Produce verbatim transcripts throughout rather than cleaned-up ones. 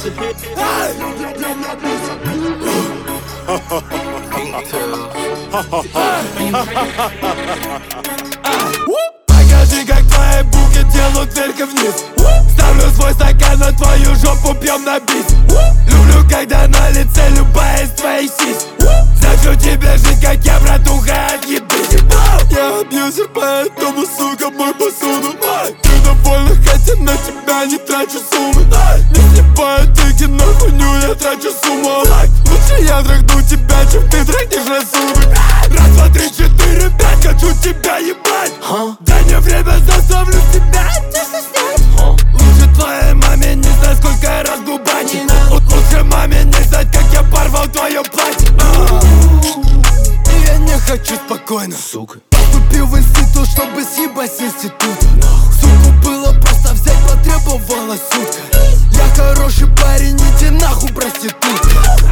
it's a hit. Покажи, как твои буки делают вверх и вниз. Ставлю свой стакан на твою жопу, пьем на бис. Люблю, когда на лице любая из твоих сись. Хочу тебе жить, как я, братуха, отъебись. Я абьюзер, поэтому, сука, мой посуду. Ты довольна, хотя на тебя не трачу суммы. Не сливаю тыки на хуйню, я трачу сумму. Лучше я трахну тебя, чем ты трахнешь рассудок. Раз, два, три, четыре, пять, хочу тебя ебать. Дай мне время, заставлю тебя тише снять. Лучше твоей маме не знать, сколько я раз губать. Лучше маме не знать, как я порвал твое платье. И я не хочу спокойно, сука. Поступил в институт, чтобы съебать с института. Суку было просто взять, потребовалась сутка. Я хороший парень, иди нахуй, проститутка.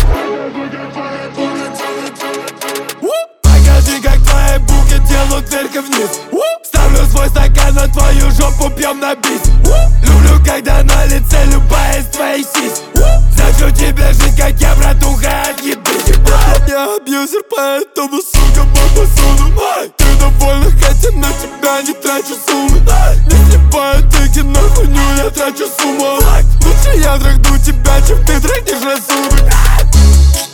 Покажи, как твои буки делают вверх и вниз. Ставлю свой стакан на твою жопу, пьем на бис. Люблю, когда на лице любая из твоих сись. Хочу тебе жить, как я, братуха, отъебись. Я абьюзер, поэтому, сука, мой посуду. Ты довольна, хотя на тебя не трачу суммы. Не сливаю тыки на хуйню, я трачу сумму. Лучше я трахну тебя, чем ты трахнешь рассудок.